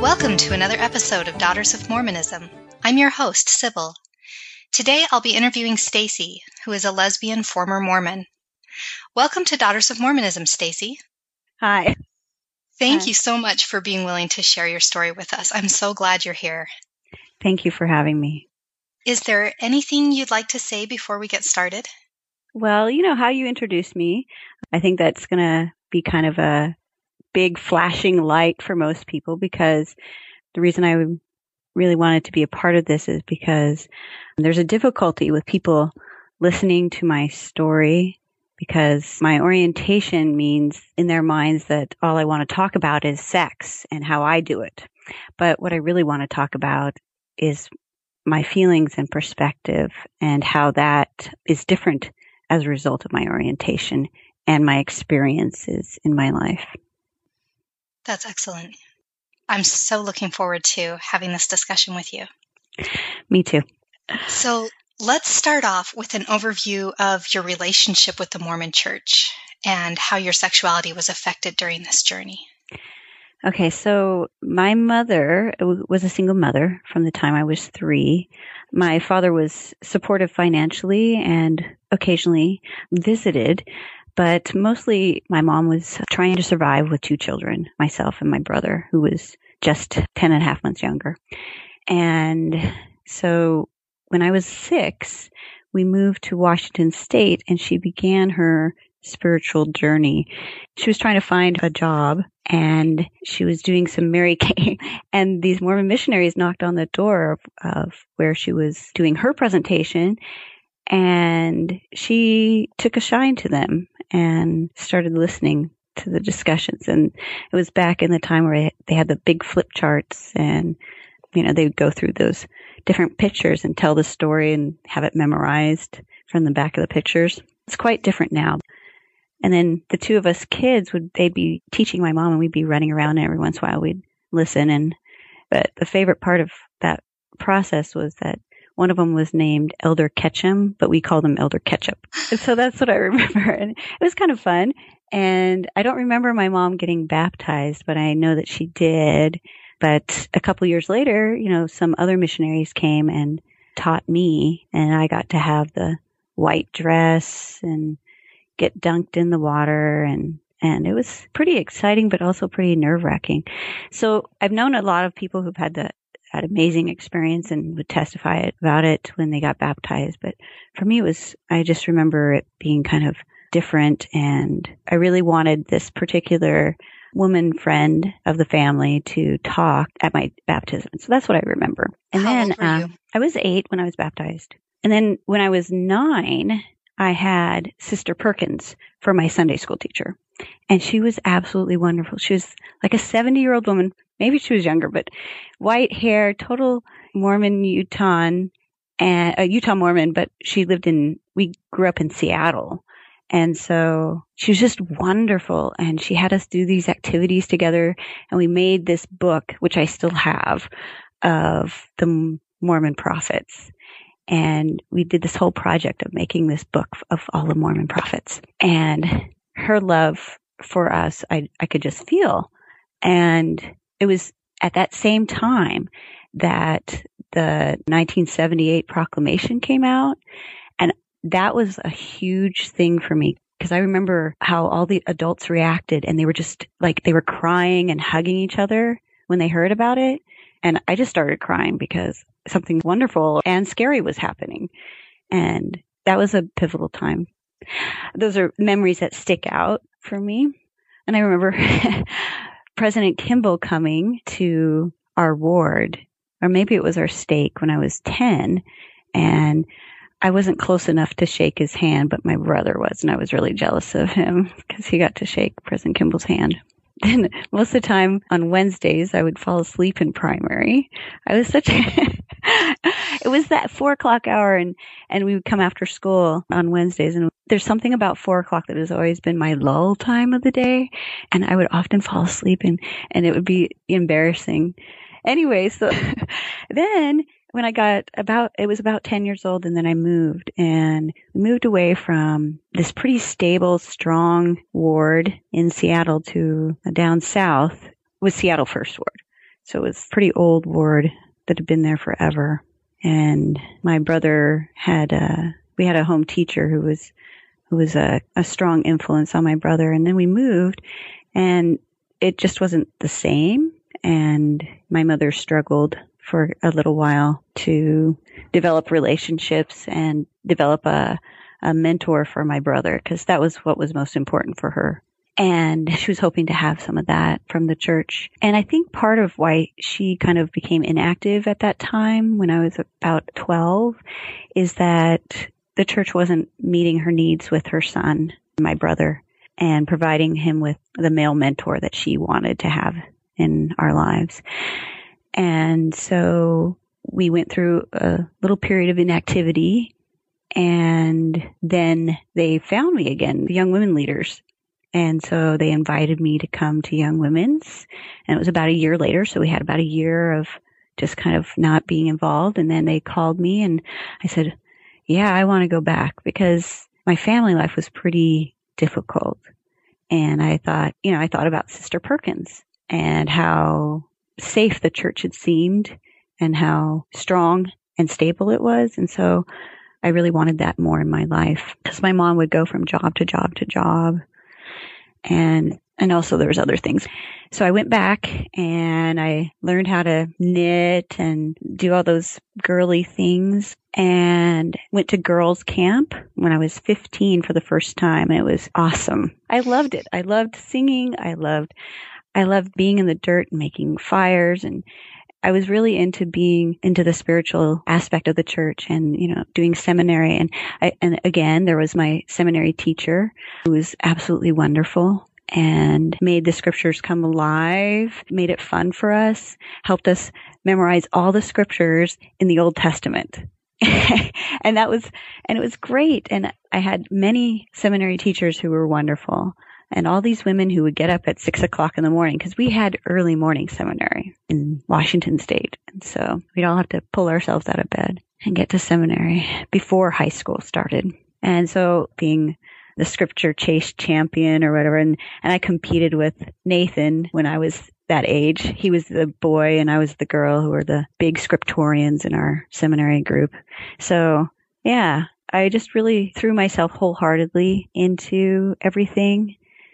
Welcome to another episode of Daughters of Mormonism. I'm your host, Sybil. Today I'll be interviewing Stacy, who is a lesbian former Mormon. Welcome to Daughters of Mormonism, Stacy. Hi. Thank you so much for being willing to share your story with us. I'm so glad you're here. Thank you for having me. Is there anything you'd like to say before we get started? Well, you know how you introduced me. I think that's going to be kind of a big flashing light for most people, because the reason I really wanted to be a part of this is because there's a difficulty with people listening to my story, because my orientation means in their minds that all I want to talk about is sex and how I do it. But what I really want to talk about is my feelings and perspective and how that is different as a result of my orientation and my experiences in my life. That's excellent. I'm so looking forward to having this discussion with you. Me too. So let's start off with an overview of your relationship with the Mormon Church and how your sexuality was affected during this journey. Okay, so my mother was a single mother from the time I was 3. My father was supportive financially and occasionally visited, but mostly my mom was trying to survive with 2 children, myself and my brother, who was just 10 and a half months younger. And so when I was 6, we moved to Washington State, and she began her spiritual journey. She was trying to find a job, and she was doing some Mary Kay, and these Mormon missionaries knocked on the door of where she was doing her presentation, and she took a shine to them and started listening to the discussions. And it was back in the time where they had the big flip charts, and they would go through those different pictures and tell the story and have it memorized from the back of the pictures. It's quite different now. And then the 2 of us kids they'd be teaching my mom, and we'd be running around, and every once in a while we'd listen. But the favorite part of that process was that one of them was named Elder Ketchum, but we called him Elder Ketchup. And so that's what I remember. And it was kind of fun. And I don't remember my mom getting baptized, but I know that she did. But a couple years later, some other missionaries came and taught me, and I got to have the white dress and get dunked in the water, and it was pretty exciting, but also pretty nerve-wracking. So I've known a lot of people who've had amazing experience and would testify about it when they got baptized. But for me, I just remember it being kind of different, and I really wanted this particular woman friend of the family to talk at my baptism. So that's what I remember. And How then old were you? I was 8 when I was baptized. And then when I was 9, I had Sister Perkins for my Sunday school teacher. And she was absolutely wonderful. She was like a 70-year-old woman. Maybe she was younger, but white hair, total Mormon Utah Mormon, but we grew up in Seattle. And so she was just wonderful, and she had us do these activities together, and we made this book, which I still have, of the Mormon prophets. And we did this whole project of making this book of all the Mormon prophets. And her love for us, I could just feel. And it was at that same time that the 1978 proclamation came out. And that was a huge thing for me, because I remember how all the adults reacted, and they were just they were crying and hugging each other when they heard about it. And I just started crying because something wonderful and scary was happening. And that was a pivotal time. Those are memories that stick out for me. And I remember President Kimball coming to our ward, or maybe it was our stake, when I was 10. And I wasn't close enough to shake his hand, but my brother was, and I was really jealous of him because he got to shake President Kimball's hand. And most of the time on Wednesdays, I would fall asleep in primary. It was that 4:00 hour, and we would come after school on Wednesdays. And there's something about 4:00 that has always been my lull time of the day. And I would often fall asleep, and it would be embarrassing. Anyway, so then when it was about 10 years old, and then I moved, and we moved away from this pretty stable, strong ward in Seattle to down south, was Seattle First Ward. So it was a pretty old ward that had been there forever. And my brother we had a home teacher who was a strong influence on my brother. And then we moved, and it just wasn't the same. And my mother struggled for a little while to develop relationships and develop a mentor for my brother, because that was what was most important for her. And she was hoping to have some of that from the church. And I think part of why she kind of became inactive at that time, when I was about 12, is that the church wasn't meeting her needs with her son, my brother, and providing him with the male mentor that she wanted to have in our lives. And so we went through a little period of inactivity, and then they found me again, the young women leaders. And so they invited me to come to Young Women's, and it was about a year later. So we had about a year of just kind of not being involved. And then they called me, and I said, yeah, I want to go back, because my family life was pretty difficult. And I thought about Sister Perkins and how safe the church had seemed and how strong and stable it was. And so I really wanted that more in my life, because my mom would go from job to job to job. And also there was other things. So I went back and I learned how to knit and do all those girly things, and went to girls camp when I was 15 for the first time. And it was awesome. I loved it. I loved singing. I loved being in the dirt and making fires, and I was really into being into the spiritual aspect of the church and, doing seminary. And again, there was my seminary teacher who was absolutely wonderful and made the scriptures come alive, made it fun for us, helped us memorize all the scriptures in the Old Testament. And it was great. And I had many seminary teachers who were wonderful. And all these women who would get up at 6 o'clock in the morning, because we had early morning seminary in Washington State. And so we'd all have to pull ourselves out of bed and get to seminary before high school started. And so being the scripture chase champion or whatever, and I competed with Nathan when I was that age. He was the boy and I was the girl who were the big scriptorians in our seminary group. So yeah, I just really threw myself wholeheartedly into everything,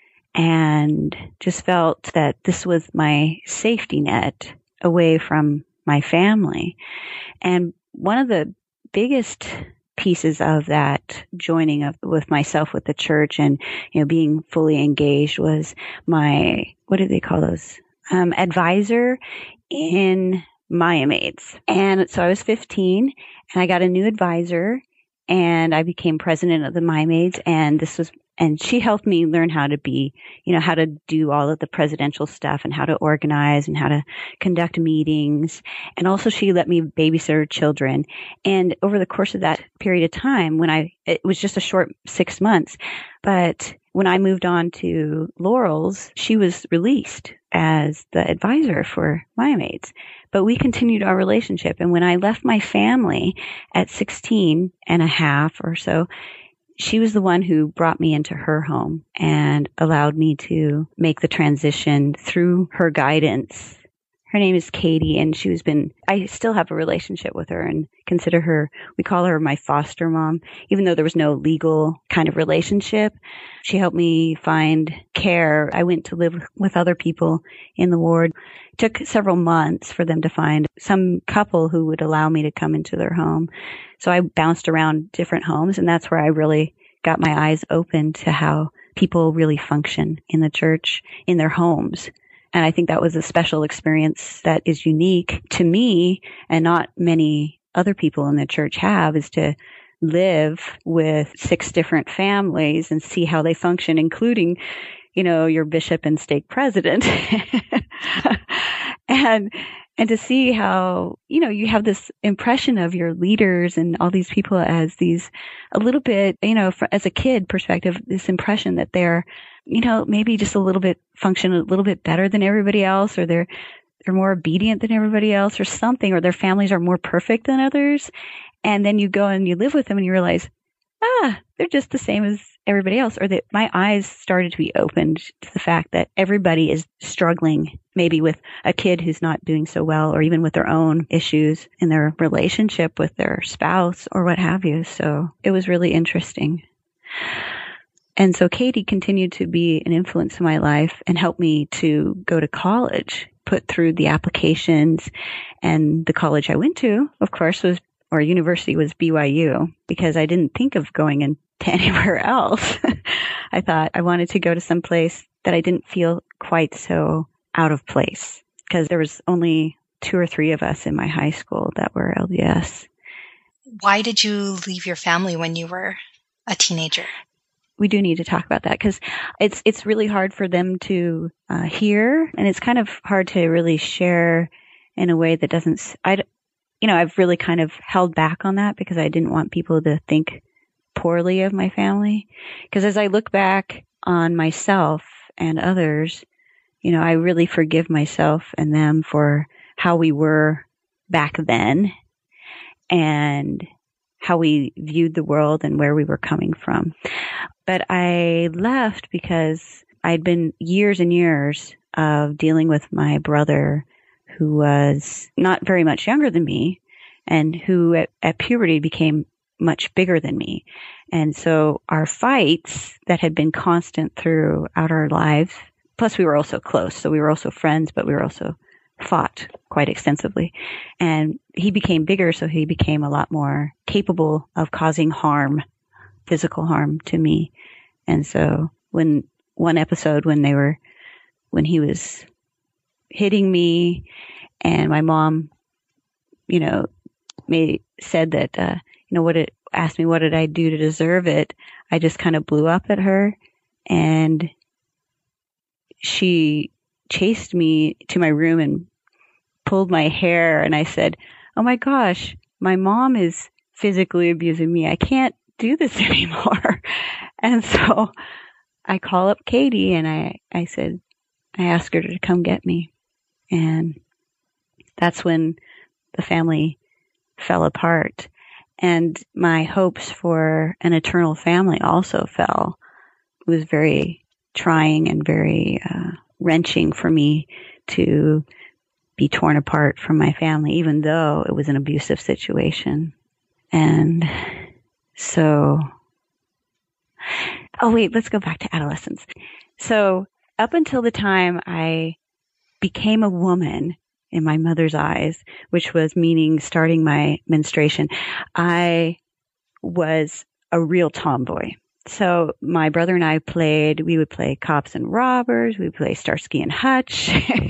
and just felt that this was my safety net away from my family. And one of the biggest pieces of that joining up with myself with the church and, being fully engaged was my, what do they call those? Advisor in Maya Maids. And so I was 15 and I got a new advisor, and I became president of the Maya Maids, and she helped me learn how to be, how to do all of the presidential stuff and how to organize and how to conduct meetings. And also she let me babysit her children. And over the course of that period of time, it was just a short 6 months, but when I moved on to Laurel's, she was released as the advisor for Maya Maids. But we continued our relationship. And when I left my family at 16 and a half or so, she was the one who brought me into her home and allowed me to make the transition through her guidance. Her name is Katie, and I still have a relationship with her and consider her, we call her my foster mom, even though there was no legal kind of relationship. She helped me find care. I went to live with other people in the ward. It took several months for them to find some couple who would allow me to come into their home. So I bounced around different homes, and that's where I really got my eyes open to how people really function in the church, in their homes. And I think that was a special experience that is unique to me and not many other people in the church have, is to live with 6 different families and see how they function, including, your bishop and stake president. And to see how, you have this impression of your leaders and all these people as these, a little bit, as a kid perspective, this impression that they're, maybe just a little bit function a little bit better than everybody else, or they're more obedient than everybody else or something, or their families are more perfect than others. And then you go and you live with them and you realize, they're just the same as everybody else. Or that my eyes started to be opened to the fact that everybody is struggling, maybe with a kid who's not doing so well, or even with their own issues in their relationship with their spouse or what have you. So it was really interesting. And so Katie continued to be an influence in my life and helped me to go to college, put through the applications. And the college I went to, of course, university was BYU, because I didn't think of going into anywhere else. I thought I wanted to go to some place that I didn't feel quite so out of place, because there was only 2 or 3 of us in my high school that were LDS. Why did you leave your family when you were a teenager? We do need to talk about that, because it's really hard for them to hear, and it's kind of hard to really share in a way that doesn't. I've really kind of held back on that because I didn't want people to think poorly of my family. Because as I look back on myself and others, I really forgive myself and them for how we were back then and how we viewed the world and where we were coming from. But I left because I'd been years and years of dealing with my brother, who was not very much younger than me and who at puberty became much bigger than me. And so our fights that had been constant throughout our lives, plus we were also close, so we were also friends, but we were also fought quite extensively. And he became bigger, so he became a lot more capable of causing harm, physical harm to me. And so when one episode when he was hitting me, and my mom, said that, asked me what did I do to deserve it, I just kind of blew up at her, and she chased me to my room and pulled my hair, and I said, "Oh my gosh, my mom is physically abusing me. I can't do this anymore." And so I call up Katie, and I asked her to come get me. And that's when the family fell apart. And my hopes for an eternal family also fell. It was very trying and very wrenching for me to be torn apart from my family, even though it was an abusive situation. And so, let's go back to adolescence. So up until the time I became a woman in my mother's eyes, which was meaning starting my menstruation, I was a real tomboy. So my brother and I we would play cops and robbers, we would play Starsky and Hutch,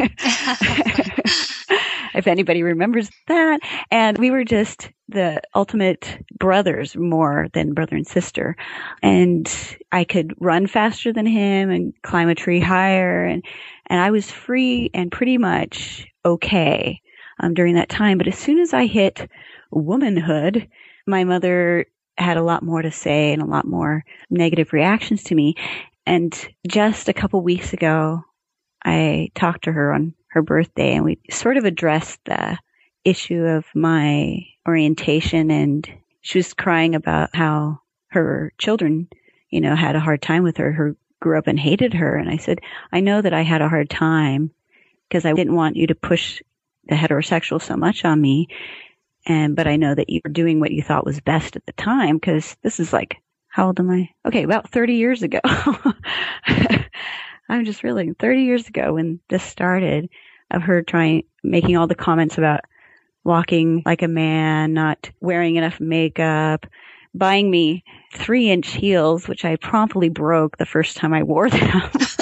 if anybody remembers that. And we were just the ultimate brothers more than brother and sister. And I could run faster than him and climb a tree higher. And I was free and pretty much okay during that time. But as soon as I hit womanhood, my mother had a lot more to say and a lot more negative reactions to me. And just a couple weeks ago, I talked to her on her birthday, and we sort of addressed the issue of my orientation, and she was crying about how her children, had a hard time with her, who grew up and hated her. And I said, I know that I had a hard time because I didn't want you to push the heterosexual so much on me. But I know that you were doing what you thought was best at the time, because this is like, how old am I? Okay, about 30 years ago. I'm just realizing 30 years ago when this started, of her making all the comments about walking like a man, not wearing enough makeup, buying me 3-inch heels, which I promptly broke the first time I wore them.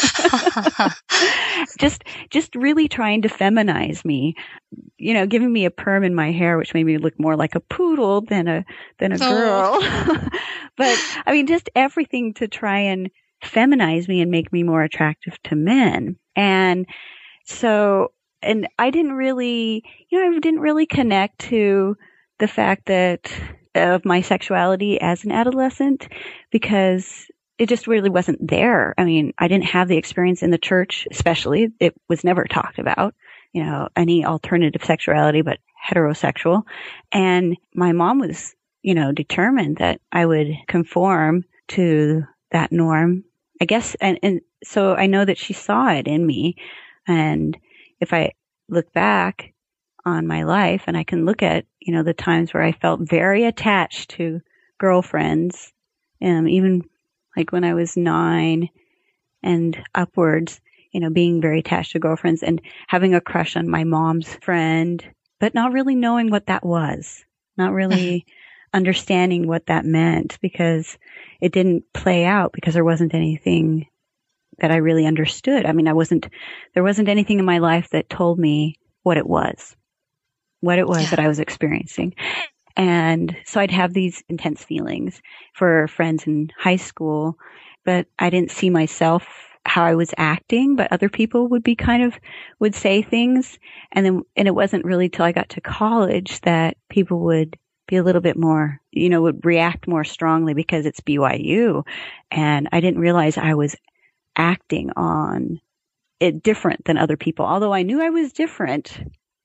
Just really trying to feminize me, giving me a perm in my hair, which made me look more like a poodle than a girl. But I mean, just everything to try and feminize me and make me more attractive to men. And so, and I didn't really connect to the fact of my sexuality as an adolescent, because it just really wasn't there. I mean, I didn't have the experience in the church, especially. It was never talked about, any alternative sexuality but heterosexual. And my mom was determined that I would conform to that norm, I guess. And so I know that she saw it in me. And if I look back on my life and I can look at, the times where I felt very attached to girlfriends, even like when I was 9 and upwards, being very attached to girlfriends and having a crush on my mom's friend, but not really knowing what that was, not really understanding what that meant, because it didn't play out because there wasn't anything that I really understood. I mean, there wasn't anything in my life that told me what it was that I was experiencing. And so I'd have these intense feelings for friends in high school, but I didn't see myself how I was acting, but other people would say things. And it wasn't really till I got to college that people would be a little bit more, would react more strongly because it's BYU. And I didn't realize I was acting on it different than other people. Although I knew I was different.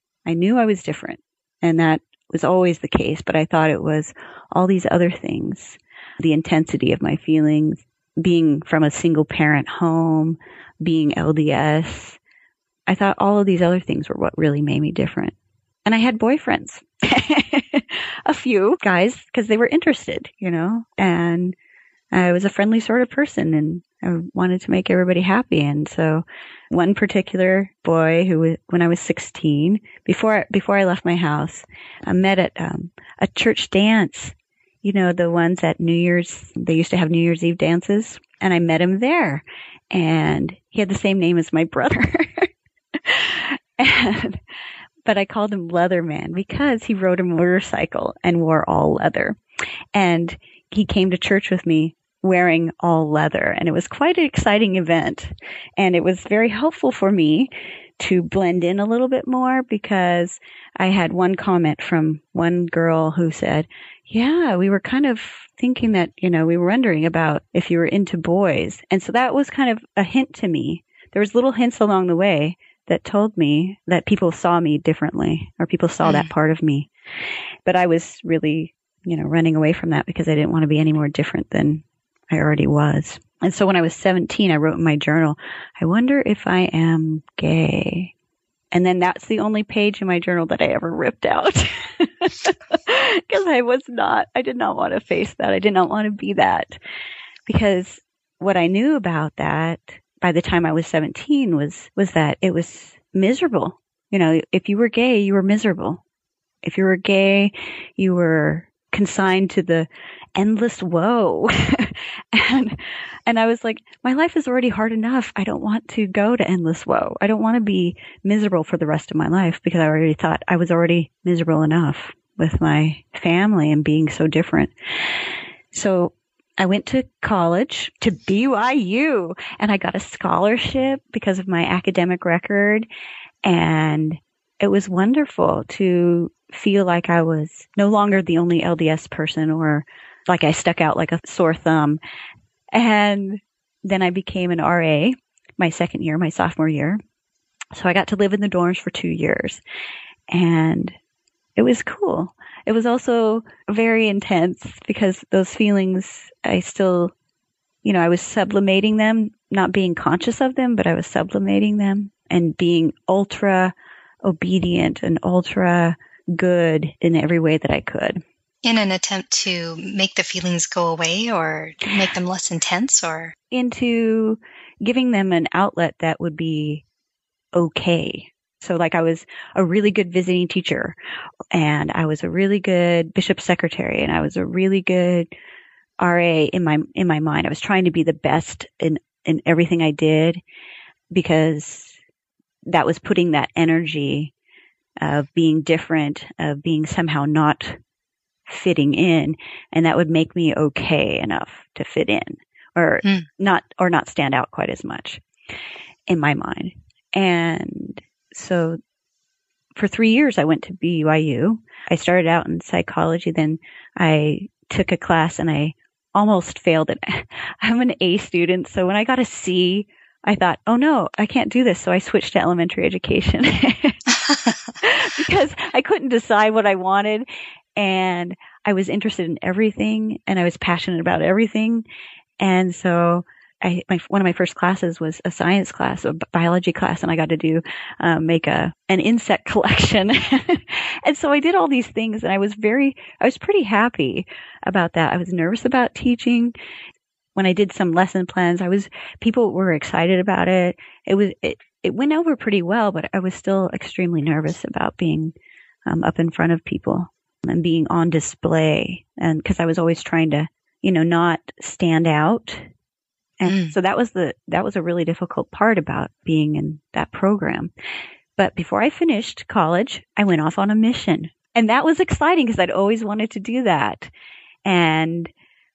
And that was always the case, but I thought it was all these other things, the intensity of my feelings, being from a single parent home, being LDS. I thought all of these other things were what really made me different. And I had boyfriends, a few guys, because they were interested, and I was a friendly sort of person and I wanted to make everybody happy. And so one particular boy when I was 16, before I left my house, I met at a church dance, the ones at New Year's, they used to have New Year's Eve dances, and I met him there. And he had the same name as my brother. But I called him Leatherman because he rode a motorcycle and wore all leather. And he came to church with me wearing all leather. And it was quite an exciting event. And it was very helpful for me to blend in a little bit more, because I had one comment from one girl who said, yeah, we were kind of thinking that, we were wondering about if you were into boys. And so that was kind of a hint to me. There was little hints along the way that told me that people saw me differently, or people saw that part of me. But I was really, running away from that because I didn't want to be any more different than I already was. And so when I was 17, I wrote in my journal, I wonder if I am gay. And then that's the only page in my journal that I ever ripped out. Because I did not want to face that. I did not want to be that. Because what I knew about that by the time I was 17 was that it was miserable. If you were gay, you were miserable. If you were gay, you were consigned to the endless woe. And I was like, my life is already hard enough. I don't want to go to endless woe. I don't want to be miserable for the rest of my life, because I already thought I was already miserable enough with my family and being so different. So I went to college, to BYU, and I got a scholarship because of my academic record. And it was wonderful to feel like I was no longer the only LDS person, or like I stuck out like a sore thumb. And then I became an RA my sophomore year. So I got to live in the dorms for 2 years. And it was cool. It was also very intense, because those feelings, I still, I was sublimating them, not being conscious of them, but I was sublimating them and being ultra obedient and ultra good in every way that I could. In an attempt to make the feelings go away or make them less intense, or? Into giving them an outlet that would be okay. So like I was a really good visiting teacher, and I was a really good bishop secretary, and I was a really good RA in my mind. I was trying to be the best in everything I did, because that was putting that energy of being different, of being somehow not fitting in, and that would make me okay enough to fit in, or not stand out quite as much in my mind. And so for 3 years I went to BYU. I started out in psychology, then I took a class and I almost failed it. I'm an A student, so when I got a C, I thought, oh no, I can't do this. So I switched to elementary education because I couldn't decide what I wanted. And I was interested in everything and I was passionate about everything. And so one of my first classes was a science class, a biology class, and I got to make an insect collection. And so I did all these things, and I was pretty happy about that. I was nervous about teaching. When I did some lesson plans, people were excited about it. It went over pretty well, but I was still extremely nervous about being up in front of people and being on display, and because I was always trying to, not stand out. And so that was a really difficult part about being in that program. But before I finished college, I went off on a mission. And that was exciting because I'd always wanted to do that. And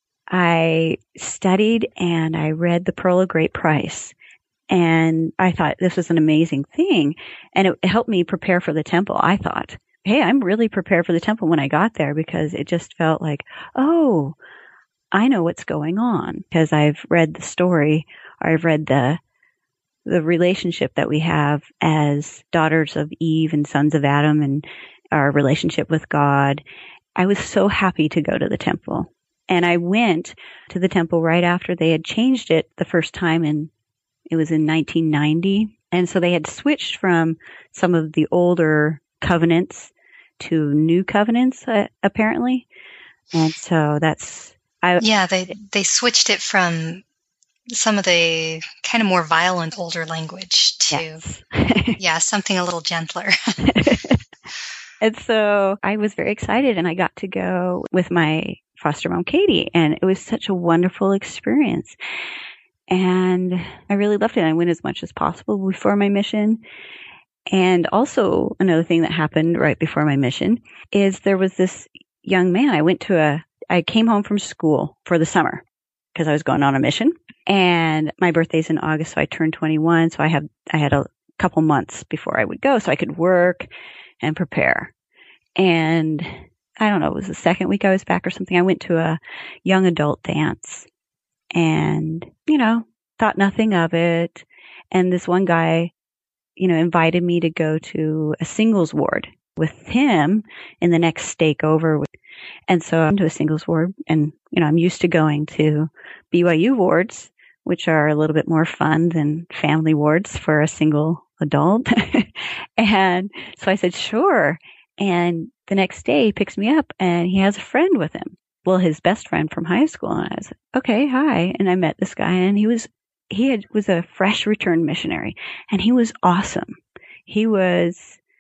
I studied and I read The Pearl of Great Price. And I thought this was an amazing thing. And it helped me prepare for the temple. I thought, hey, I'm really prepared for the temple when I got there, because it just felt like, oh, I know what's going on, because I've read the story, or I've read the relationship that we have as daughters of Eve and sons of Adam, and our relationship with God. I was so happy to go to the temple. And I went to the temple right after they had changed it the first time, and it was in 1990. And so they had switched from some of the older covenants to new covenants, apparently. And so they switched it from some of the kind of more violent older language to, something a little gentler. And so I was very excited, and I got to go with my foster mom, Katie, and it was such a wonderful experience. And I really loved it. I went as much as possible before my mission. And also another thing that happened right before my mission is there was this young man. I came home from school for the summer because I was going on a mission, and my birthday's in August, so I turned 21. So I had a couple months before I would go, so I could work and prepare. And I don't know, it was the second week I was back or something. I went to a young adult dance and, thought nothing of it. And this one guy, invited me to go to a singles ward with him in the next stake over. And so I'm to a singles ward, and, I'm used to going to BYU wards, which are a little bit more fun than family wards for a single adult. And so I said, sure. And the next day he picks me up and he has a friend with him. Well, his best friend from high school. And I was like, okay, hi. And I met this guy, and he was a fresh returned missionary, and he was awesome. He was,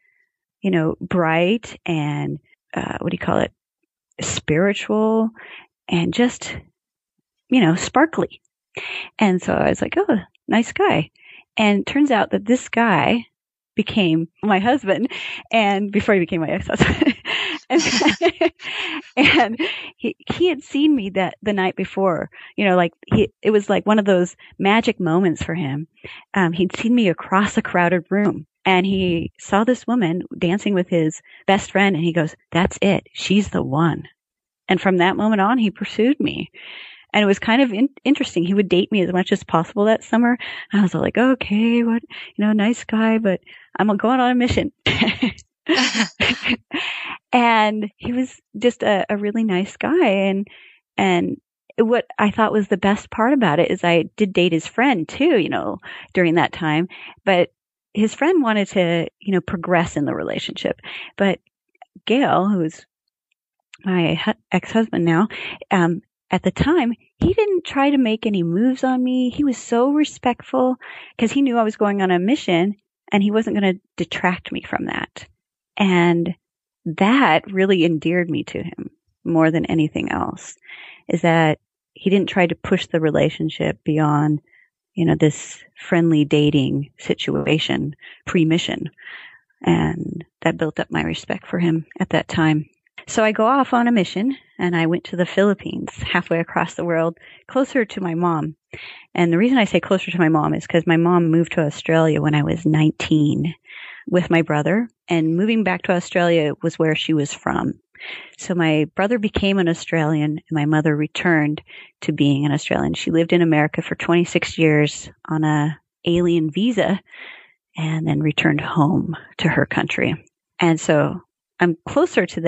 bright and, spiritual and just, sparkly. And so I was like, oh, nice guy. And it turns out that this guy became my husband, and before he became my ex-husband. And he had seen me the night before, it was like one of those magic moments for him. He'd seen me across a crowded room, and he saw this woman dancing with his best friend, and he goes, that's it. She's the one. And from that moment on, he pursued me. And it was kind of interesting. He would date me as much as possible that summer. I was like, okay, what, nice guy, but I'm going on a mission. And he was just a really nice guy. And what I thought was the best part about it is I did date his friend too, during that time. But his friend wanted to, progress in the relationship. But Gail, who's my ex-husband now, at the time, he didn't try to make any moves on me. He was so respectful because he knew I was going on a mission, and he wasn't going to detract me from that. And that really endeared me to him more than anything else, is that he didn't try to push the relationship beyond, this friendly dating situation pre-mission. And that built up my respect for him at that time. So I go off on a mission, and I went to the Philippines, halfway across the world, closer to my mom. And the reason I say closer to my mom is because my mom moved to Australia when I was 19 with my brother, and moving back to Australia was where she was from. So my brother became an Australian, and my mother returned to being an Australian. She lived in America for 26 years on a alien visa, and then returned home to her country. And so I'm closer to them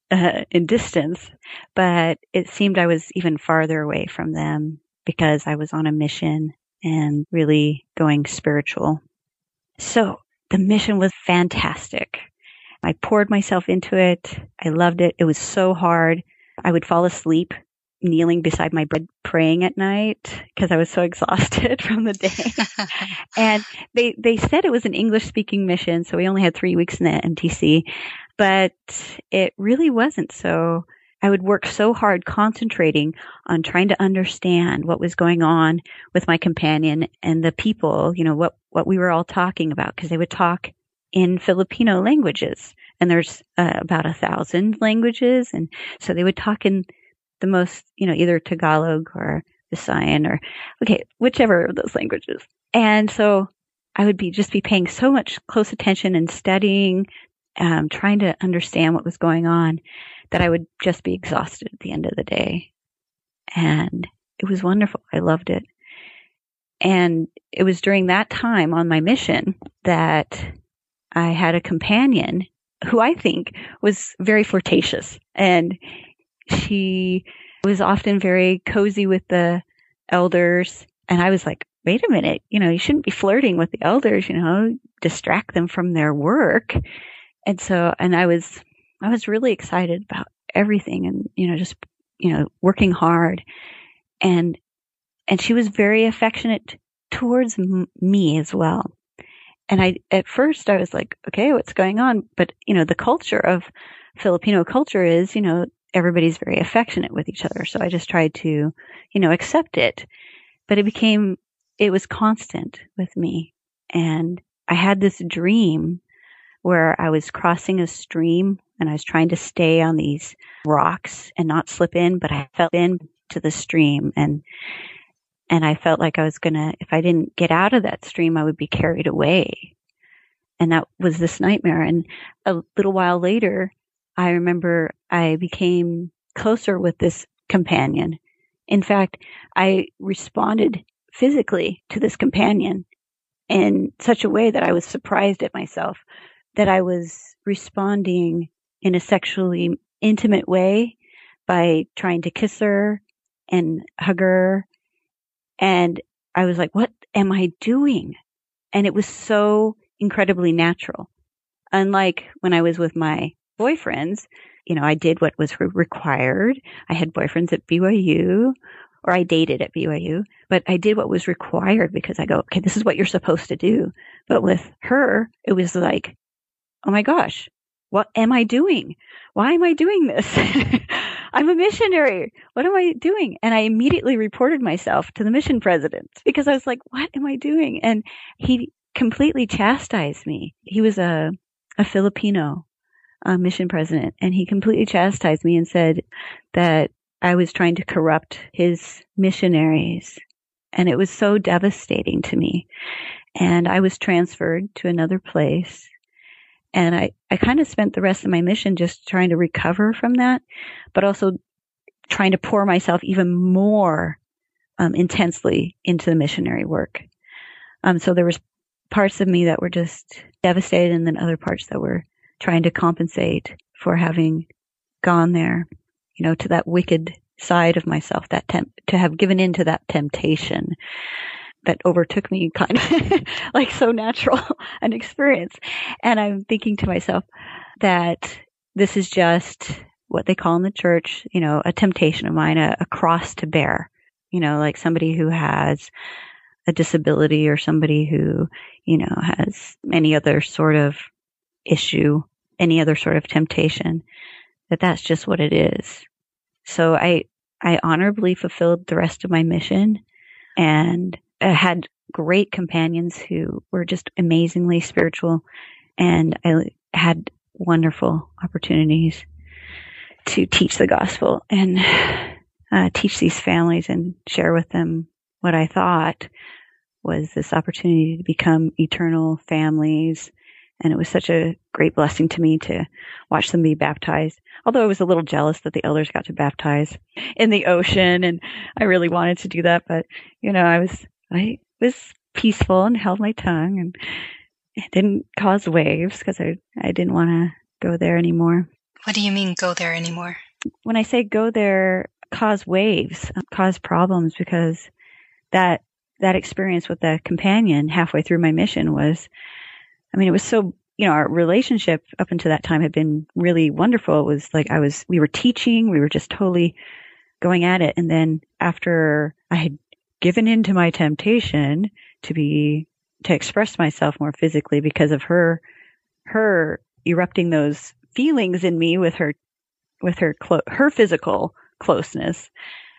in distance, but it seemed I was even farther away from them because I was on a mission and really going spiritual. So the mission was fantastic. I poured myself into it. I loved it. It was so hard. I would fall asleep kneeling beside my bed praying at night because I was so exhausted from the day. And they said it was an English-speaking mission, so we only had 3 weeks in the MTC, but it really wasn't. So I would work so hard concentrating on trying to understand what was going on with my companion and the people, what we were all talking about, because they would talk in Filipino languages, and there's about 1,000 languages, and so they would talk in the most, either Tagalog or Visayan or, whichever of those languages. And so I would be paying so much close attention and studying, trying to understand what was going on, that I would just be exhausted at the end of the day. And it was wonderful. I loved it. And it was during that time on my mission that I had a companion who I think was very flirtatious, and she was often very cozy with the elders. And I was like, wait a minute, you shouldn't be flirting with the elders, distract them from their work. And so, I was really excited about everything and, working hard. And she was very affectionate towards me as well. And at first I was like, okay, what's going on? But, the culture of Filipino culture is, everybody's very affectionate with each other. So I just tried to, accept it. But it was constant with me. And I had this dream where I was crossing a stream and I was trying to stay on these rocks and not slip in, but I fell into the stream, and I felt like I was if I didn't get out of that stream, I would be carried away. And that was this nightmare. And a little while later, I remember I became closer with this companion. In fact, I responded physically to this companion in such a way that I was surprised at myself, that I was responding in a sexually intimate way by trying to kiss her and hug her. And I was like, what am I doing? And it was so incredibly natural. Unlike when I was with my boyfriends, I did what was required. I had boyfriends at BYU, or I dated at BYU, but I did what was required because I go, okay, this is what you're supposed to do. But with her, it was like, oh my gosh, what am I doing? Why am I doing this? I'm a missionary. What am I doing? And I immediately reported myself to the mission president because I was like, what am I doing? And he completely chastised me. He was a Filipino mission president, and he completely chastised me and said that I was trying to corrupt his missionaries. And it was so devastating to me. And I was transferred to another place. And I kind of spent the rest of my mission just trying to recover from that, but also trying to pour myself even more intensely into the missionary work. So there was parts of me that were just devastated, and then other parts that were trying to compensate for having gone there, to that wicked side of myself, to have given in to that temptation that overtook me, kind of like so natural an experience. And I'm thinking to myself that this is just what they call in the church, a temptation of mine, a cross to bear, like somebody who has a disability or somebody who, has any other sort of issue, any other sort of temptation, that's just what it is. So I honorably fulfilled the rest of my mission, and I had great companions who were just amazingly spiritual, and I had wonderful opportunities to teach the gospel and teach these families and share with them what I thought was this opportunity to become eternal families. And it was such a great blessing to me to watch them be baptized. Although I was a little jealous that the elders got to baptize in the ocean, and I really wanted to do that. But, I was peaceful and held my tongue, and it didn't cause waves because I didn't want to go there anymore. What do you mean go there anymore? When I say go there, cause waves, cause problems, because that experience with the companion halfway through my mission was, it was so, our relationship up until that time had been really wonderful. It was like we were teaching, we were just totally going at it. And then after I had given in to my temptation to express myself more physically because of her erupting those feelings in me with her physical closeness,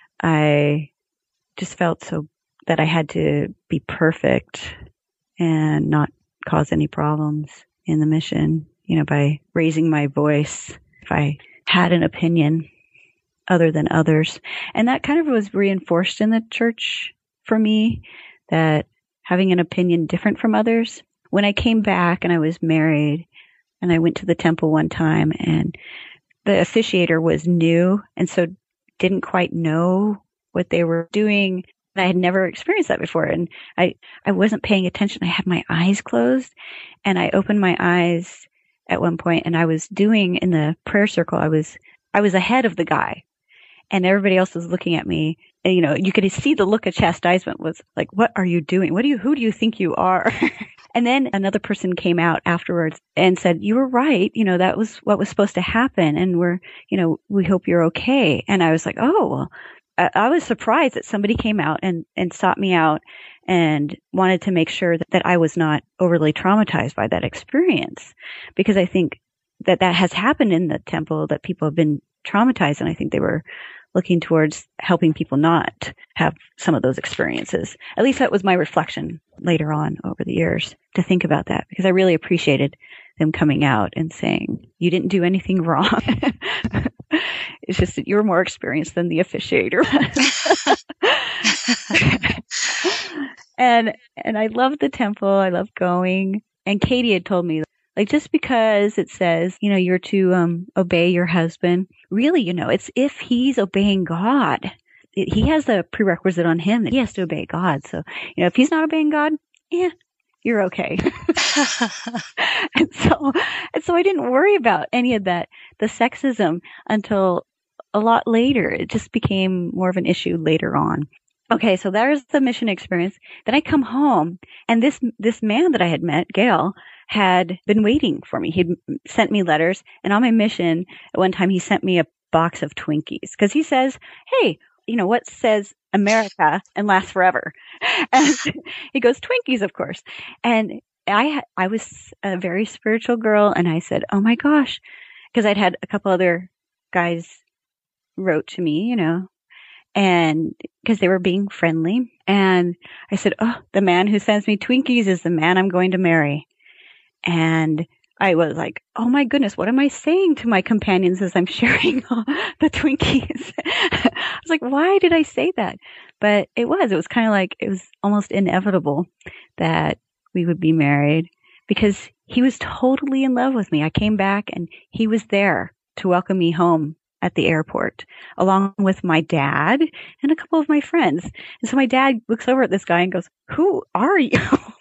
I just felt so that I had to be perfect and not cause any problems in the mission, by raising my voice if I had an opinion other than others. And that kind of was reinforced in the church for me, that having an opinion different from others. When I came back and I was married and I went to the temple one time, and the officiator was new and so didn't quite know what they were doing. I had never experienced that before, and I wasn't paying attention. I had my eyes closed, and I opened my eyes at one point, and I was doing in the prayer circle, I was ahead of the guy, and everybody else was looking at me. And, you could see the look of chastisement was like, what are you doing? Who do you think you are? And then another person came out afterwards and said, you were right. That was what was supposed to happen. And we hope you're okay. And I was like, oh, well, I was surprised that somebody came out and sought me out and wanted to make sure that I was not overly traumatized by that experience, because I think that has happened in the temple, that people have been traumatized, and I think they were looking towards helping people not have some of those experiences. At least that was my reflection later on over the years, to think about that, because I really appreciated them coming out and saying, you didn't do anything wrong. It's just that you're more experienced than the officiator. And I love the temple. I love going. And Katie had told me, like, just because it says, you're to obey your husband, really, it's if he's obeying God. He has the prerequisite on him that he has to obey God. So, if he's not obeying God, you're okay. and so I didn't worry about any of that, the sexism, until a lot later. It just became more of an issue later on. Okay, so there's the mission experience. Then I come home, and this man that I had met, Gail, had been waiting for me. He'd sent me letters, and on my mission, at one time he sent me a box of Twinkies, because he says, hey, what says America and lasts forever? And he goes, Twinkies, of course. And I was a very spiritual girl, and I said, oh my gosh, because I'd had a couple other guys wrote to me, and because they were being friendly. And I said, oh, the man who sends me Twinkies is the man I'm going to marry. And I was like, oh my goodness, what am I saying to my companions as I'm sharing the Twinkies? I was like, why did I say that? But it was kind of like, it was almost inevitable that we would be married, because he was totally in love with me. I came back and he was there to welcome me home at the airport, along with my dad and a couple of my friends. And so my dad looks over at this guy and goes, who are you?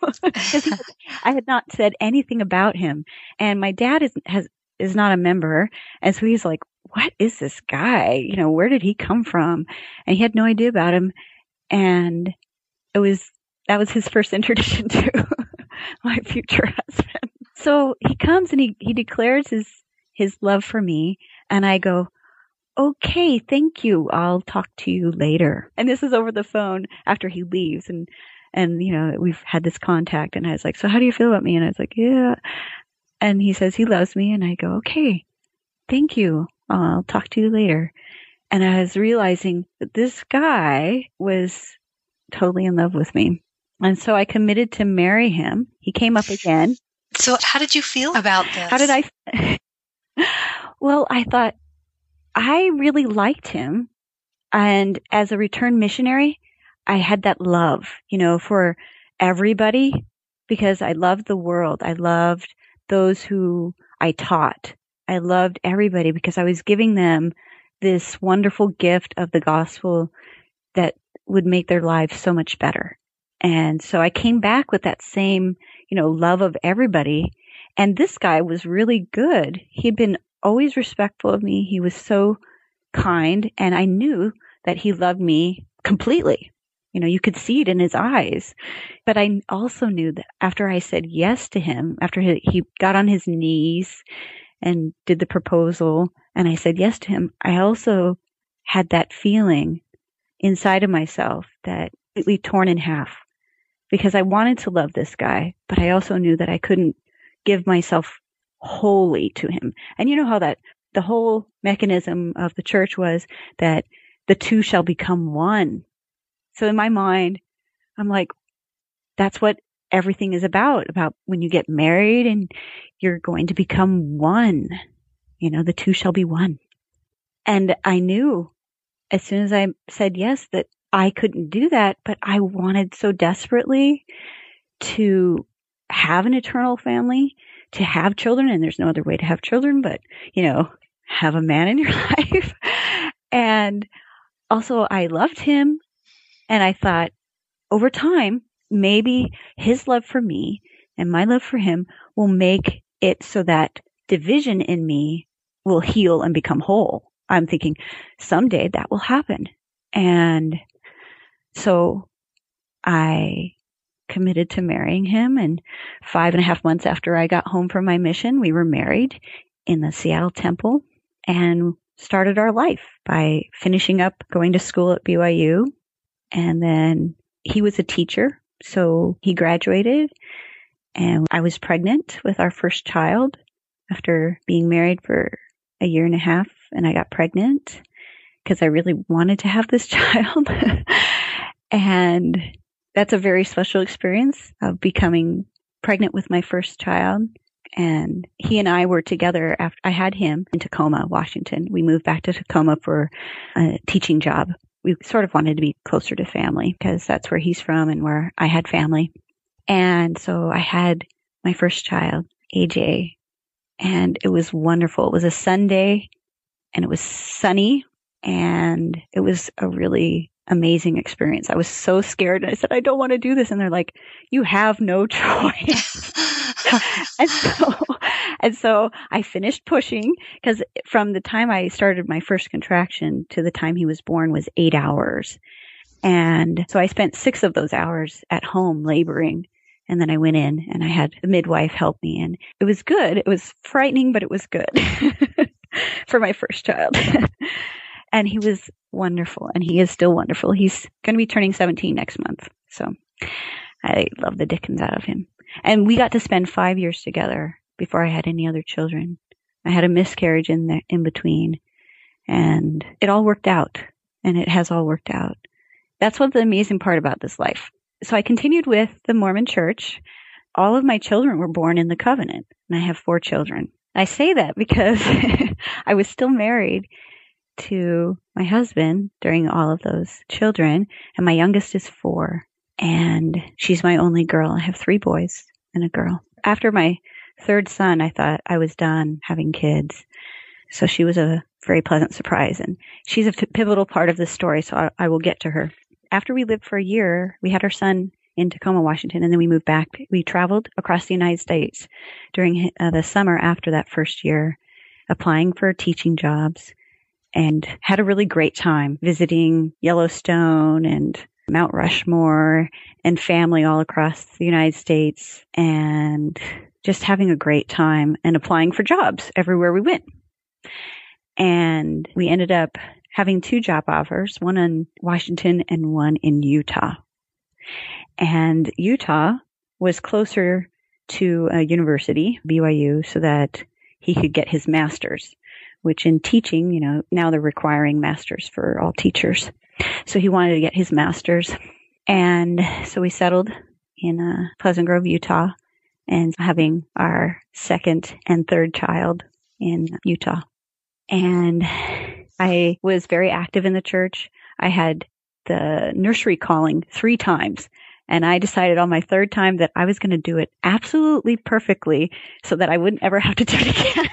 I had not said anything about him. And my dad is not a member. And so he's like, what is this guy? Where did he come from? And he had no idea about him. And that was his first introduction to my future husband. So he comes and he declares his love for me. And I go, okay, thank you. I'll talk to you later. And this is over the phone after he leaves. And we've had this contact, and I was like, so how do you feel about me? And I was like, yeah. And he says he loves me. And I go, okay, thank you. I'll talk to you later. And I was realizing that this guy was totally in love with me. And so I committed to marry him. He came up again. So how did you feel about this? How did I? Well, I thought, I really liked him. And as a returned missionary, I had that love, for everybody, because I loved the world. I loved those who I taught. I loved everybody because I was giving them this wonderful gift of the gospel that would make their lives so much better. And so I came back with that same, love of everybody. And this guy was really good. He'd been always respectful of me. He was so kind, and I knew that he loved me completely. You could see it in his eyes. But I also knew that after I said yes to him, after he got on his knees and did the proposal, and I said yes to him, I also had that feeling inside of myself that completely torn in half, because I wanted to love this guy, but I also knew that I couldn't give myself wholly to him. And you know how that the whole mechanism of the church was that the two shall become one. So in my mind, I'm like, that's what everything is about when you get married and you're going to become one. The two shall be one. And I knew as soon as I said yes that I couldn't do that, but I wanted so desperately to have an eternal family, to have children, and there's no other way to have children, but, have a man in your life. And also I loved him, and I thought over time, maybe his love for me and my love for him will make it so that division in me will heal and become whole. I'm thinking someday that will happen. And so I committed to marrying him, and 5.5 months after I got home from my mission, we were married in the Seattle Temple and started our life by finishing up going to school at BYU. And then he was a teacher, so he graduated, and I was pregnant with our first child after being married for 1.5 years, and I got pregnant because I really wanted to have this child. And that's a very special experience of becoming pregnant with my first child. And he and I were together after I had him in Tacoma, Washington. We moved back to Tacoma for a teaching job. We sort of wanted to be closer to family because that's where he's from and where I had family. And so I had my first child, AJ, and it was wonderful. It was a Sunday, and it was sunny, and it was a really amazing experience. I was so scared, and I said, I don't want to do this. And they're like, you have no choice. and so I finished pushing, because from the time I started my first contraction to the time he was born was 8 hours. And so I spent 6 of those hours at home laboring. And then I went in and I had the midwife help me, and it was good. It was frightening, but it was good for my first child. And he was wonderful, and he is still wonderful. He's going to be turning 17 next month. So I love the dickens out of him. And we got to spend 5 years together before I had any other children. I had a miscarriage in between, and it all worked out, and it has all worked out. That's what the amazing part about this life. So I continued with the Mormon Church. All of my children were born in the covenant, and I have 4 children. I say that because I was still married to my husband during all of those children, and my youngest is 4, and she's my only girl. I have 3 boys and a girl. After my 3rd son, I thought I was done having kids, so she was a very pleasant surprise, and she's a pivotal part of the story, so I will get to her. After we lived for a year, we had our son in Tacoma, Washington, and then we moved back. We traveled across the United States during the summer after that first year, applying for teaching jobs, and had a really great time visiting Yellowstone and Mount Rushmore and family all across the United States, and just having a great time and applying for jobs everywhere we went. And we ended up having 2 job offers, one in Washington and one in Utah. And Utah was closer to a university, BYU, so that he could get his master's, which in teaching, now they're requiring masters for all teachers. So he wanted to get his master's. And so we settled in Pleasant Grove, Utah, and having our 2nd and 3rd child in Utah. And I was very active in the church. I had the nursery calling 3 times, and I decided on my 3rd time that I was going to do it absolutely perfectly so that I wouldn't ever have to do it again.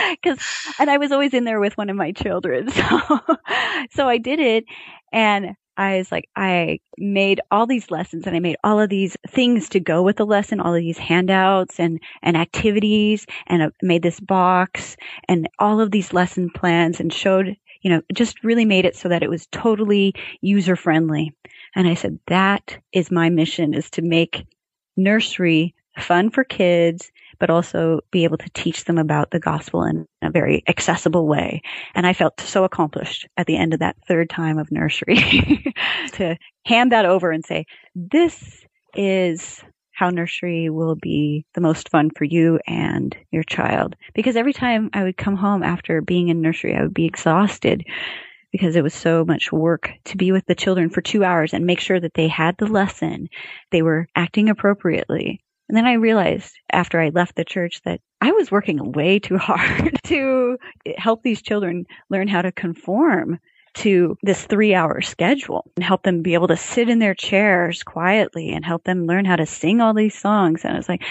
And I was always in there with one of my children. So I did it, and I made all these lessons and I made all of these things to go with the lesson, all of these handouts and activities, and I made this box and all of these lesson plans and showed, just really made it so that it was totally user friendly. And I said, that is my mission, is to make nursery fun for kids, but also be able to teach them about the gospel in a very accessible way. And I felt so accomplished at the end of that third time of nursery to hand that over and say, this is how nursery will be the most fun for you and your child. Because every time I would come home after being in nursery, I would be exhausted because it was so much work to be with the children for 2 hours and make sure that they had the lesson, they were acting appropriately. And then I realized after I left the church that I was working way too hard to help these children learn how to conform to this 3-hour schedule and help them be able to sit in their chairs quietly and help them learn how to sing all these songs. And I was like,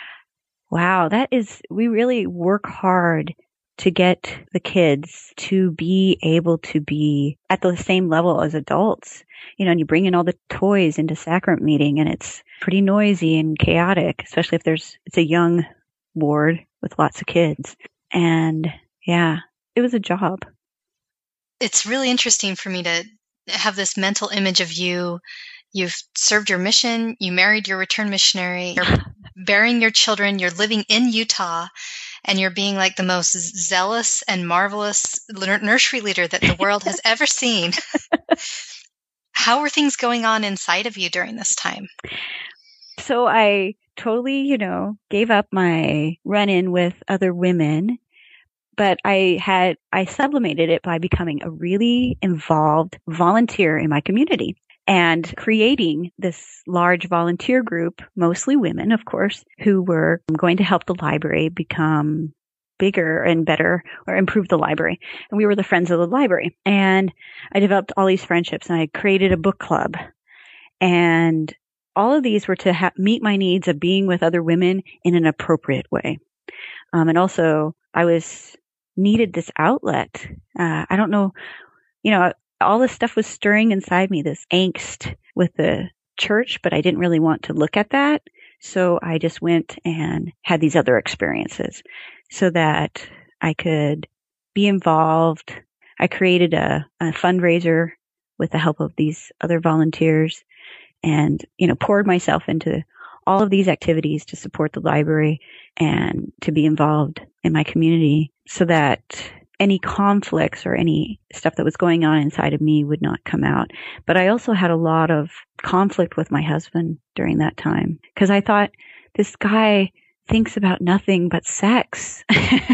wow, we really work hard to get the kids to be able to be at the same level as adults. And you bring in all the toys into sacrament meeting and it's pretty noisy and chaotic, especially if it's a young ward with lots of kids. And yeah, it was a job. It's really interesting for me to have this mental image of you. You've served your mission, you married your return missionary, you're bearing your children, you're living in Utah, and you're being like the most zealous and marvelous nursery leader that the world has ever seen. How were things going on inside of you during this time? So I totally, gave up my run-in with other women, but I sublimated it by becoming a really involved volunteer in my community and creating this large volunteer group, mostly women, of course, who were going to help the library become bigger and better, or improve the library. And we were the friends of the library. And I developed all these friendships and I created a book club. And all of these were to meet my needs of being with other women in an appropriate way. And also I needed this outlet. I don't know, all this stuff was stirring inside me, this angst with the church, but I didn't really want to look at that. So I just went and had these other experiences so that I could be involved. I created a fundraiser with the help of these other volunteers and, poured myself into all of these activities to support the library and to be involved in my community so that any conflicts or any stuff that was going on inside of me would not come out. But I also had a lot of conflict with my husband during that time because I thought, this guy thinks about nothing but sex.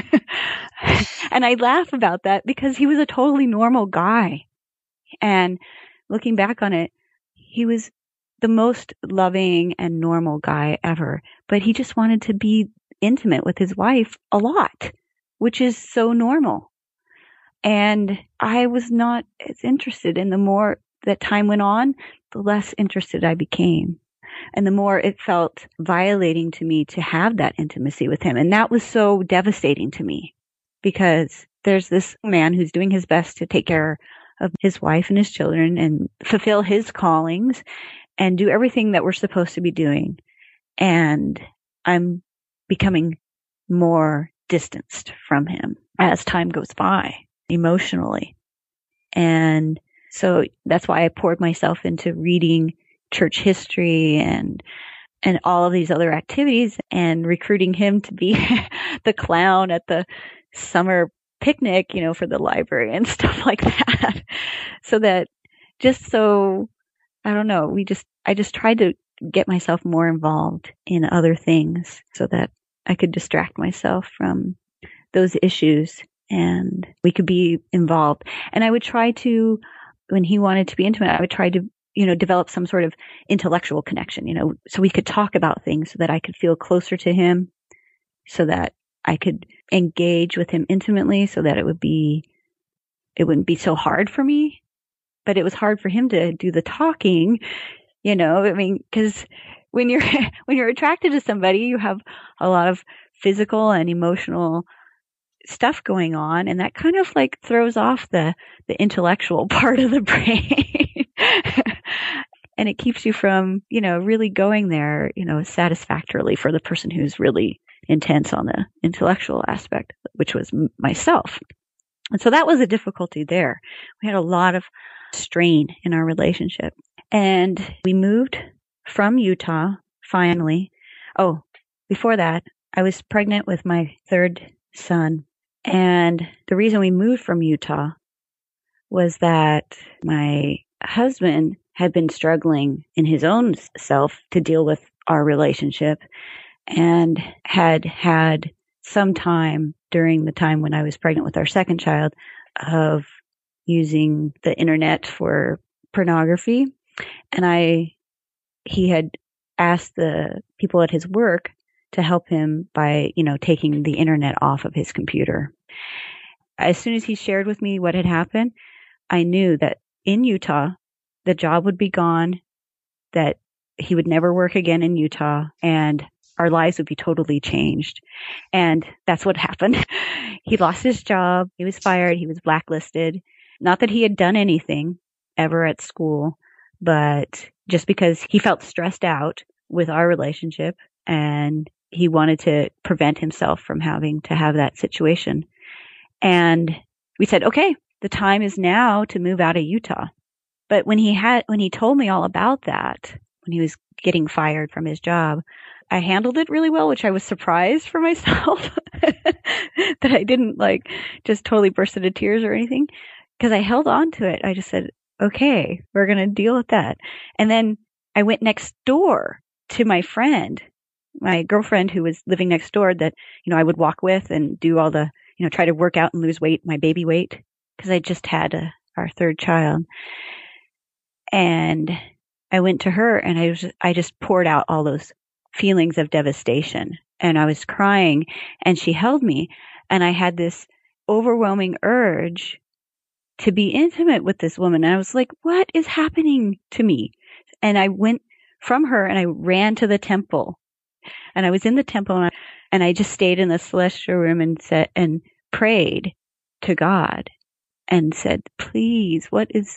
And I laugh about that because he was a totally normal guy. And looking back on it, he was the most loving and normal guy ever. But he just wanted to be intimate with his wife a lot, which is so normal. And I was not as interested. And the more that time went on, the less interested I became. And the more it felt violating to me to have that intimacy with him. And that was so devastating to me because there's this man who's doing his best to take care of his wife and his children and fulfill his callings and do everything that we're supposed to be doing. And I'm becoming more distanced from him as time goes by emotionally. And so that's why I poured myself into reading church history and all of these other activities and recruiting him to be the clown at the summer picnic, for the library and stuff like that. So that I don't know, I just tried to get myself more involved in other things so that I could distract myself from those issues and we could be involved. And I would try to, when he wanted to be intimate, I would try to develop some sort of intellectual connection, so we could talk about things so that I could feel closer to him, so that I could engage with him intimately, so that it wouldn't be so hard for me, but it was hard for him to do the talking, because when you're attracted to somebody, you have a lot of physical and emotional stuff going on, and that kind of like throws off the intellectual part of the brain. And it keeps you from, really going there, satisfactorily for the person who's really intense on the intellectual aspect, which was myself. And so that was a difficulty there. We had a lot of strain in our relationship. And we moved from Utah, finally. Oh, before that, I was pregnant with my third son. And the reason we moved from Utah was that my husband had been struggling in his own self to deal with our relationship and had some time during the time when I was pregnant with our second child of using the internet for pornography. And he had asked the people at his work to help him by, taking the internet off of his computer. As soon as he shared with me what had happened, I knew that in Utah, the job would be gone, that he would never work again in Utah, and our lives would be totally changed. And that's what happened. He lost his job. He was fired. He was blacklisted. Not that he had done anything ever at school, but just because he felt stressed out with our relationship and he wanted to prevent himself from having to have that situation. And we said, okay, the time is now to move out of Utah. But when he told me all about that, when he was getting fired from his job, I handled it really well, which I was surprised for myself that I didn't just totally burst into tears or anything, because I held on to it. I just said, okay, we're going to deal with that. And then I went next door to my friend, my girlfriend who was living next door that, I would walk with and do all the, try to work out and lose weight, my baby weight, because I just had our third child. And I went to her and I just poured out all those feelings of devastation, and I was crying, and she held me, and I had this overwhelming urge to be intimate with this woman. And I was like, what is happening to me? And I went from her and I ran to the temple, and I was in the temple, and I just stayed in the celestial room and prayed to God and said, please,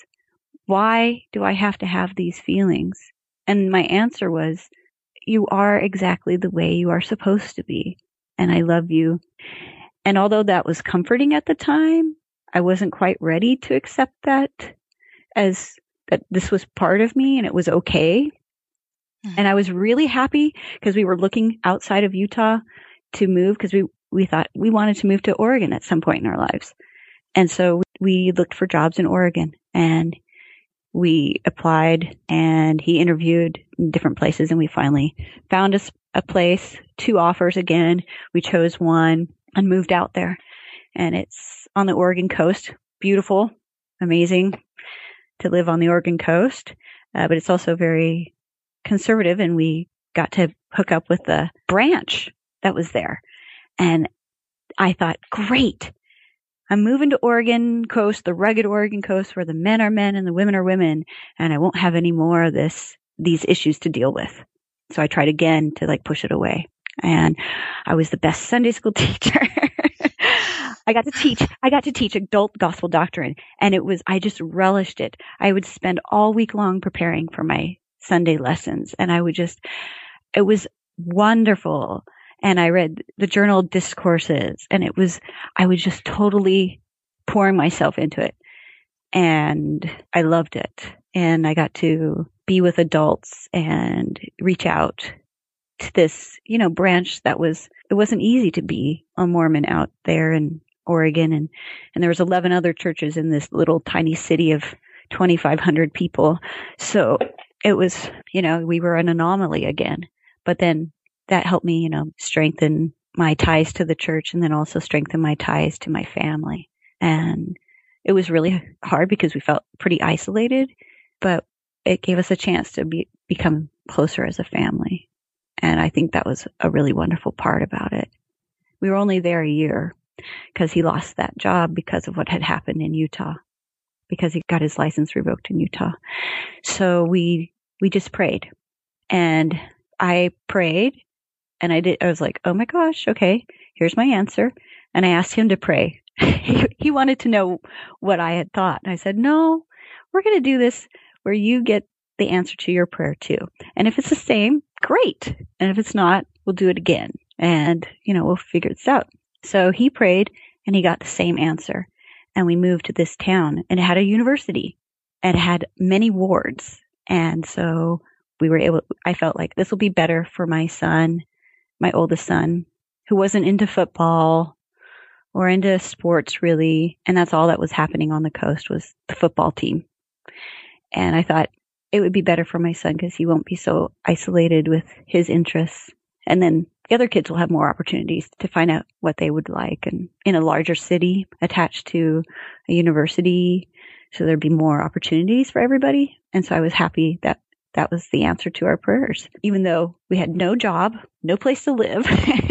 why do I have to have these feelings? And my answer was, you are exactly the way you are supposed to be, and I love you. And although that was comforting at the time, I wasn't quite ready to accept that as that this was part of me and it was okay. Mm-hmm. And I was really happy because we were looking outside of Utah to move, because we thought we wanted to move to Oregon at some point in our lives. And so we looked for jobs in Oregon, and we applied, and he interviewed in different places, and we finally found us a place, 2 offers again. We chose one and moved out there. And it's on the Oregon coast. Beautiful, amazing to live on the Oregon coast. But it's also very conservative, and we got to hook up with the branch that was there. And I thought, great. I'm moving to Oregon coast, the rugged Oregon coast, where the men are men and the women are women, and I won't have any more of these issues to deal with. So I tried again to push it away. And I was the best Sunday school teacher. I got to teach adult gospel doctrine, and I just relished it. I would spend all week long preparing for my Sunday lessons, and it was wonderful. And I read the journal discourses, and I was just totally pouring myself into it. And I loved it. And I got to be with adults and reach out to this, branch it wasn't easy to be a Mormon out there in Oregon. And there was 11 other churches in this little tiny city of 2,500 people. So it was, we were an anomaly again. But then that helped me, strengthen my ties to the church, and then also strengthen my ties to my family. And it was really hard because we felt pretty isolated, but it gave us a chance to become closer as a family. And I think that was a really wonderful part about it. We were only there a year because he lost that job because of what had happened in Utah, because he got his license revoked in Utah. So we just prayed, and I prayed. And I was like, oh my gosh, okay, here's my answer. and I asked him to pray. He wanted to know what I had thought. And I said, no, we're going to do this where you get the answer to your prayer too. And if it's the same, great. And if it's not, we'll do it again. And, we'll figure this out. So he prayed and he got the same answer. And we moved to this town, and it had a university and it had many wards. And so I felt like this will be better for my son, my oldest son, who wasn't into football or into sports really. And that's all that was happening on the coast was the football team. And I thought it would be better for my son because he won't be so isolated with his interests. And then the other kids will have more opportunities to find out what they would like, and in a larger city attached to a university. So there'd be more opportunities for everybody. And so I was happy that that was the answer to our prayers, even though we had no job, no place to live.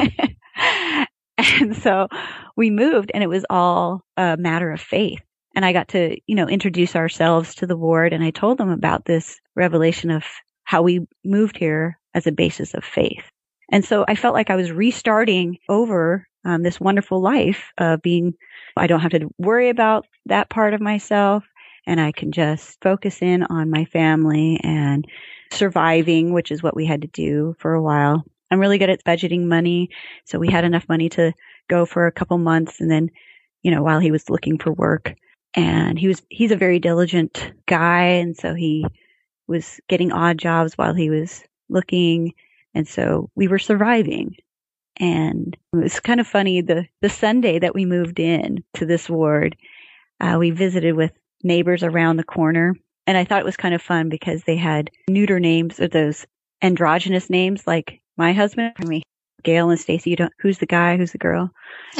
And so we moved, and it was all a matter of faith. And I got to, introduce ourselves to the ward, and I told them about this revelation of how we moved here as a basis of faith. And so I felt like I was restarting over this wonderful life of I don't have to worry about that part of myself, and I can just focus in on my family and surviving, which is what we had to do for a while. I'm really good at budgeting money, so we had enough money to go for a couple months, and then, while he was looking for work. And he's a very diligent guy, and so he was getting odd jobs while he was looking. And so we were surviving. And it was kind of funny, the Sunday that we moved in to this ward, we visited with neighbors around the corner. And I thought it was kind of fun because they had neuter names, or those androgynous names, like my husband, Gail and Stacy, who's the guy, who's the girl.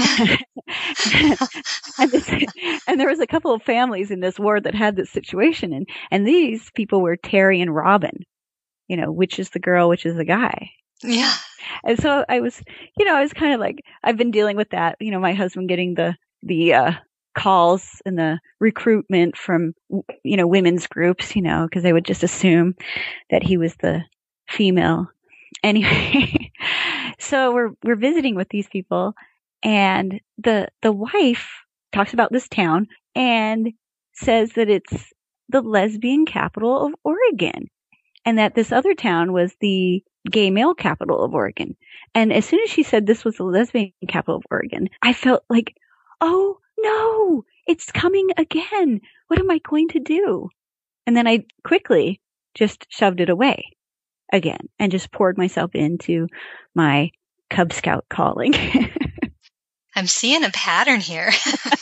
and there was a couple of families in this ward that had this situation. And these people were Terry and Robin, which is the girl, which is the guy. Yeah. And so I was kind of like, I've been dealing with that, my husband getting the calls and the recruitment from, women's groups, because they would just assume that he was the female. Anyway, so we're visiting with these people, and the wife talks about this town and says that it's the lesbian capital of Oregon, and that this other town was the gay male capital of Oregon. And as soon as she said this was the lesbian capital of Oregon, I felt like, oh no, it's coming again. What am I going to do? And then I quickly just shoved it away again and just poured myself into my Cub Scout calling. I'm seeing a pattern here.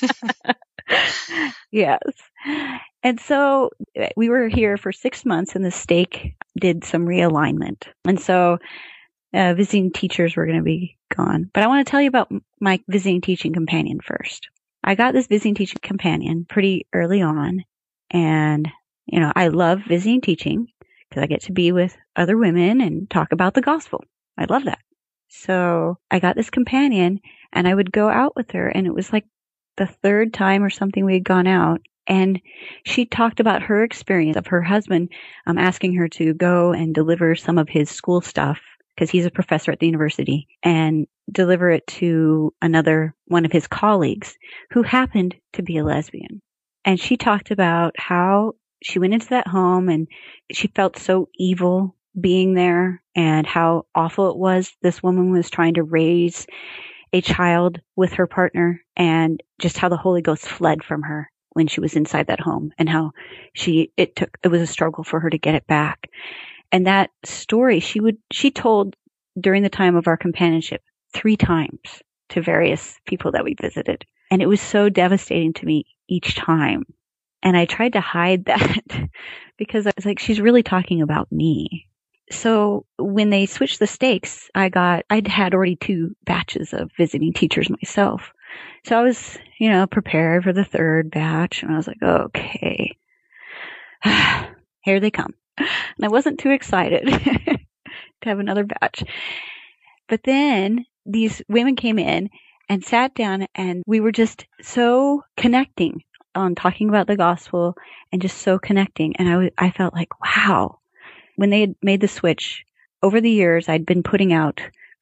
Yes. And so we were here for 6 months, and the stake did some realignment. And so visiting teachers were going to be gone. But I want to tell you about my visiting teaching companion first. I got this visiting teaching companion pretty early on. And, I love visiting teaching because I get to be with other women and talk about the gospel. I love that. So I got this companion, and I would go out with her, and it was like the third time or something we had gone out. And she talked about her experience of her husband asking her to go and deliver some of his school stuff, because he's a professor at the university, and deliver it to one of his colleagues who happened to be a lesbian. And she talked about how she went into that home and she felt so evil being there, and how awful it was. This woman was trying to raise a child with her partner, and just how the Holy Ghost fled from her when she was inside that home, and how it was a struggle for her to get it back. And that story she told during the time of our companionship 3 times to various people that we visited. And it was so devastating to me each time. And I tried to hide that because I was like, she's really talking about me. So when they switched the stakes, I'd had already 2 batches of visiting teachers myself. So I was, prepared for the 3rd batch, and I was like, okay, here they come. And I wasn't too excited to have another batch. But then these women came in and sat down, and we were just so connecting on talking about the gospel, and just so connecting. And I felt like, wow. When they had made the switch, over the years, I'd been putting out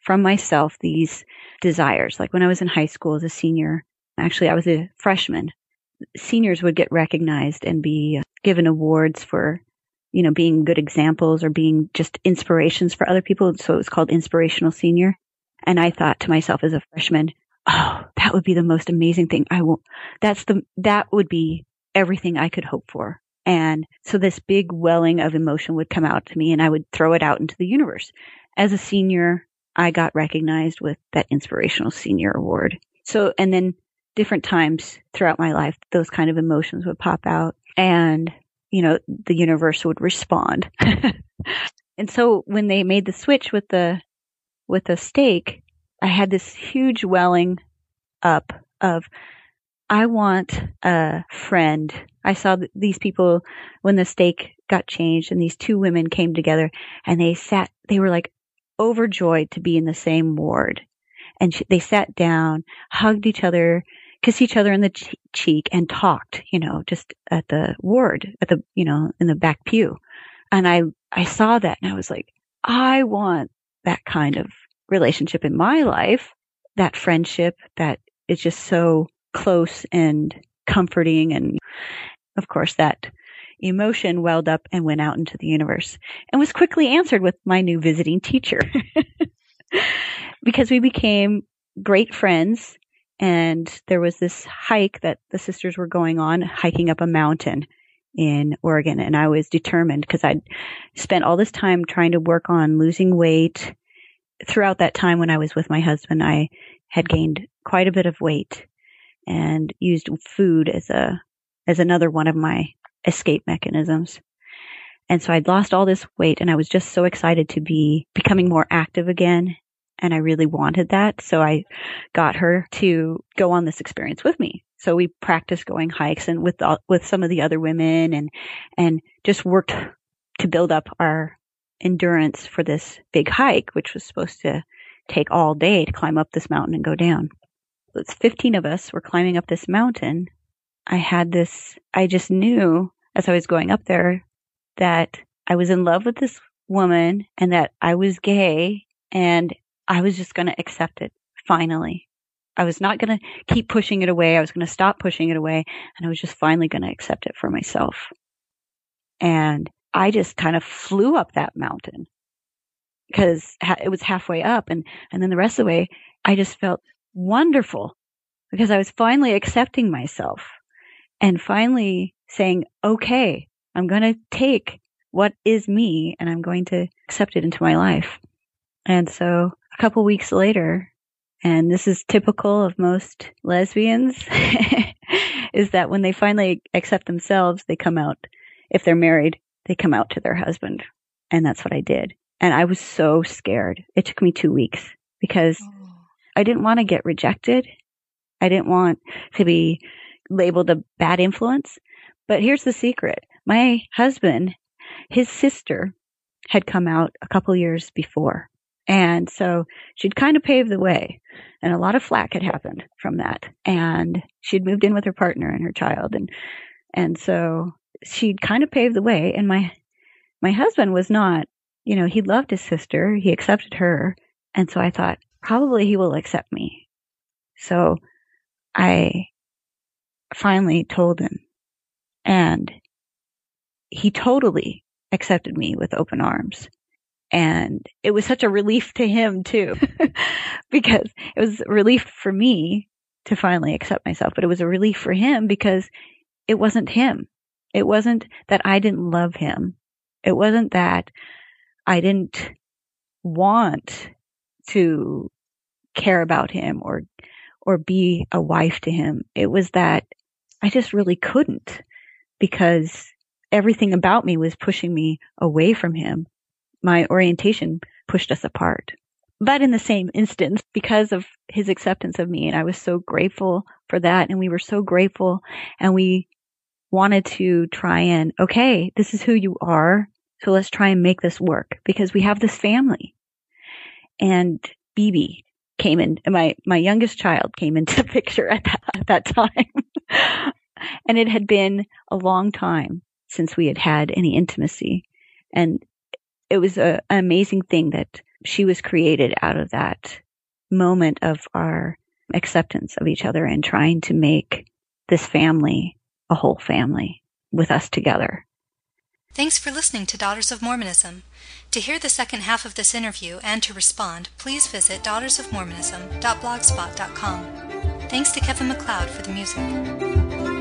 from myself these desires. Like when I was in high school as a senior, actually I was a freshman, seniors would get recognized and be given awards for, being good examples or being just inspirations for other people. So it was called Inspirational Senior. And I thought to myself as a freshman, oh, that would be the most amazing thing. That would be everything I could hope for. And so this big welling of emotion would come out to me and I would throw it out into the universe. As a senior, I got recognized with that Inspirational Senior Award. So, and then different times throughout my life, those kind of emotions would pop out and, the universe would respond. And so when they made the switch with the steak, I had this huge welling up of, I want a friend. I saw these people when the steak got changed and these two women came together and they were like overjoyed to be in the same ward. And they sat down, hugged each other, kissed each other in the cheek and talked, just at the ward, in the back pew. And I saw that and I was like, I want that kind of relationship in my life, that friendship that is just so close and comforting. And of course that emotion welled up and went out into the universe and was quickly answered with my new visiting teacher because we became great friends. And there was this hike that the sisters were going on, hiking up a mountain in Oregon. And I was determined because I'd spent all this time trying to work on losing weight. Throughout that time when I was with my husband, I had gained quite a bit of weight and used food as another one of my escape mechanisms. And so I'd lost all this weight and I was just so excited to be becoming more active again. And I really wanted that. So I got her to go on this experience with me. So we practiced going hikes and with some of the other women and just worked to build up our endurance for this big hike, which was supposed to take all day to climb up this mountain and go down. It's 15 of us were climbing up this mountain. I just knew as I was going up there that I was in love with this woman and that I was gay and I was just going to accept it, finally. I was not going to keep pushing it away. I was going to stop pushing it away, and I was just finally going to accept it for myself. And I just kind of flew up that mountain because it was halfway up, and then the rest of the way, I just felt wonderful because I was finally accepting myself and finally saying, okay, I'm going to take what is me, and I'm going to accept it into my life. And so a couple weeks later, and this is typical of most lesbians, is that when they finally accept themselves, they come out, if they're married, they come out to their husband. And that's what I did. And I was so scared. It took me 2 weeks because I didn't want to get rejected. I didn't want to be labeled a bad influence. But here's the secret. My husband, his sister had come out a couple years before. And so she'd kind of paved the way, and a lot of flack had happened from that. And she'd moved in with her partner and her child. And so she'd kind of paved the way. And my husband was not, he loved his sister. He accepted her. And so I thought, probably he will accept me. So I finally told him, and he totally accepted me with open arms. And it was such a relief to him too, because it was a relief for me to finally accept myself, but it was a relief for him because it wasn't him. It wasn't that I didn't love him. It wasn't that I didn't want to care about him or be a wife to him. It was that I just really couldn't because everything about me was pushing me away from him. My orientation pushed us apart. But in the same instance, because of his acceptance of me, and I was so grateful for that, and we were so grateful, and we wanted to try and, okay, this is who you are, so let's try and make this work, because we have this family. And BB came in, my youngest child came into the picture at that time. And it had been a long time since we had had any intimacy. And it was an amazing thing that she was created out of that moment of our acceptance of each other and trying to make this family a whole family with us together. Thanks for listening to Daughters of Mormonism. To hear the second half of this interview and to respond, please visit daughtersofmormonism.blogspot.com. Thanks to Kevin MacLeod for the music.